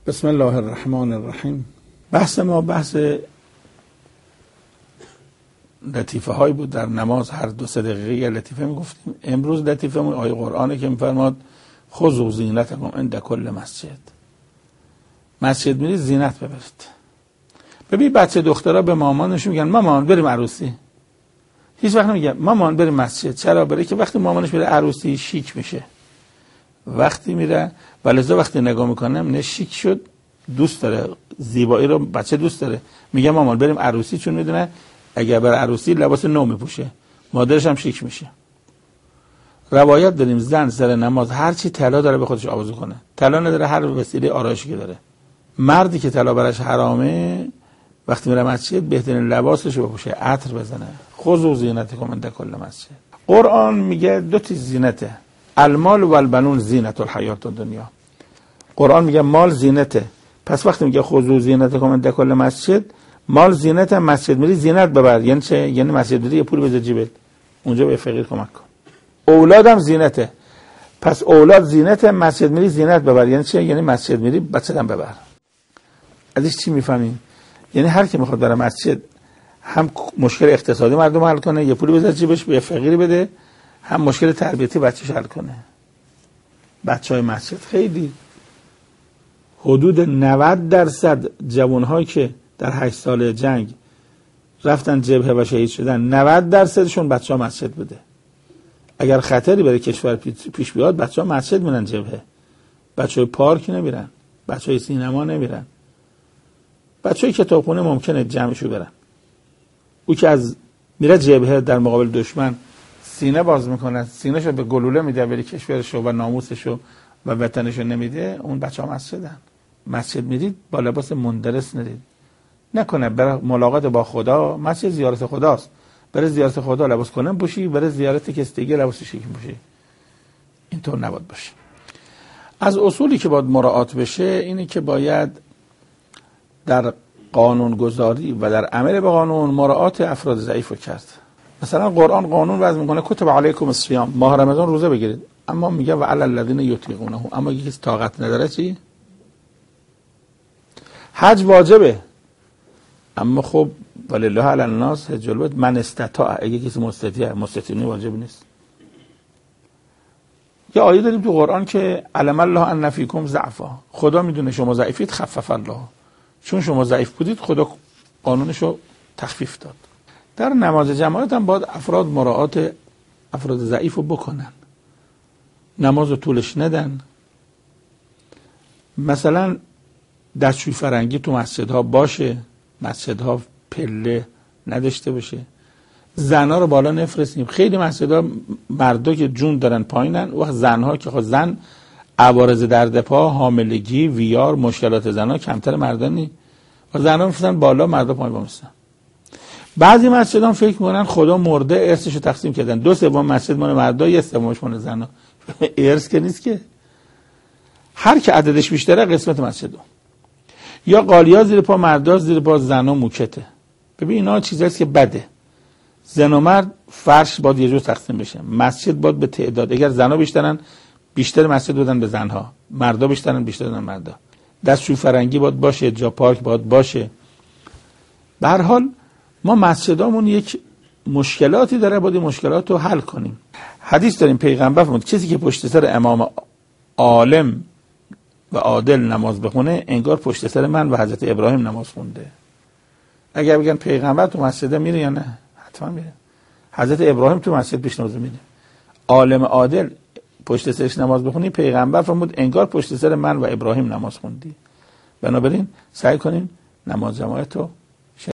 بسم الله الرحمن الرحیم. بحث ما بحث لطیفه هایی بود در نماز. هر 2-3 دقیقه یه لطیفه میگفتیم. امروز لطیفه آیه قرآنه که میفرماد خذوا زینتکم عند کل مسجد میرید زینت ببرید. ببین بچه دخترها به مامانشون میگن مامان بریم عروسی. هیچ وقت نمیگن مامان بریم مسجد. چرا؟ برای که وقتی مامانش میره عروسی شیک میشه. وقتی میره ولذا وقتی نگاه میکنم نه شیک شد، دوست داره زیبایی رو، بچه دوست داره، میگه مامان بریم عروسی، چون میدونه اگر بر عروسی لباس نو میپوشه، مادرش هم شیک میشه. روایت داریم زن سر نماز هر چی طلا داره به خودش آویزون کنه، طلا نداره هر وسیله آرایشی که داره. مردی که طلا براش حرامه وقتی میره مسجد بهترین لباسش رو بپوشه، عطر بزنه. خذوا زینتکم عند کل مسجد. قرآن میگه 2 تا زینته، المال و البنون زینت الحیات الدنیا. قرآن میگه مال زینته، پس وقتی میگه خذوا زینتکم عند کل مسجد، مال زینت، مسجد میری زینت ببر. یعنی چه؟ یعنی مسجد میری یه پول بذار جیبت، اونجا به فقیر کمک کن. اولادم زینته، پس اولاد زینت، مسجد میری زینت ببر. یعنی چه؟ یعنی مسجد میری بچه‌ام ببر. ازش چی میفهمیم؟ یعنی هر کی میخواد بره مسجد هم مشکل اقتصادی مردم حل کنه، یه پولی بذاره جیبش به فقیری بده، هم مشکل تربیتی بچه‌ش حل کنه. بچهای مسجد خیلی حدود 90% جوان‌هایی که در 8 سال جنگ رفتن جبهه و شهید شدن، 90%شون بچه‌ها مسجد بوده. اگر خطری برای کشور پیش بیاد بچه‌ها مسجد میرن جبهه. بچه‌های پارک نمیرن، بچه‌های سینما نمیرن، بچه‌های کتابخونه ممکنه جمعشو برن. او که از میره جبهه در مقابل دشمن سینه باز میکنه، سینه‌شو به گلوله میده ولی کشورشو و ناموسشو و وطنشو نمیده، اون بچه‌ها مسجدن. مسجد میرید با لباس مندرس نرید. نکنه برای ملاقات با خدا، مسجد زیارت خداست، برای زیارت خدا لباس کنن پوشی، برای زیارت کسی دیگه لباس شیک پوشی. اینطور نباید باشه. از اصولی که باید مراعات بشه اینه که باید در قانونگذاری و در عمل به قانون مراعات افراد ضعیف رو کرد. مثلا قرآن قانون وضع میکنه کتب علیکم الصیام، ماه رمضان روزه بگیرید، اما میگه و علی الذین یطیقونه، اما اگه کسی طاقت نداره چی؟ حج واجبه، اما خب ولله علی الناس حج البیت من استطاع، اگه کسی مستطیع واجب نیست. یه آیه داریم تو قرآن که علم الله ان فیکم ضعفا، خدا میدونه شما ضعیفید، خفف الله، چون شما ضعیف بودید خدا قانونشو تخفیف داد. در نماز جماعت هم باید افراد مراعات افراد ضعیف رو بکنن، نماز رو طولش ندن. مثلا دستشوی فرنگی تو مسجدها باشه، مسجدها پله نداشته باشه، زنها رو بالا نفرستیم. خیلی مسجدها مردا که جون دارن پایینن و زنها که خود زن عوارض درد پا، حاملگی، ویار، مشکلات زنها کمتر مردانی و زنها میفرستن بالا، مردا پایین بامستن. بعضی مسجدان فکر میکنن خدا مرده ارثشو تقسیم کردن، 2/3 مسجد مال مردا، 1/3 مال زنها. ارث که نیست که، هر که عددش بیشتره قسمت مسجدو. یا قالیا زیر پا مردا، زیر پا زنا موکته. ببین اینا چیزاست که بده. زن و مرد فرش باید یه جور تقسیم بشه، مسجد باید به تعداد، اگر زنا بیشترن بیشتر مسجد بدن به زنها، مردا بیشترن بیشتر بدن مردا. دستشوی فرنگی باید باشه، جا پارک باید باشه. به هر حال ما مسجدامون یک مشکلاتی داره، باید این مشکلات رو حل کنیم. حدیث داریم پیغمبر فرمود کسی که پشت سر امام عالم و عادل نماز بخونه انگار پشت سر من و حضرت ابراهیم نماز خونده. اگر بگن پیغمبر تو مسجد میره یا نه؟ حتما میره. حضرت ابراهیم تو مسجد پیش نماز میره. عالم عادل پشت سرش نماز بخونی، پیغمبر فرمود انگار پشت سر من و ابراهیم نماز خوندی. بنابراین سعی کنیم نماز جماعت رو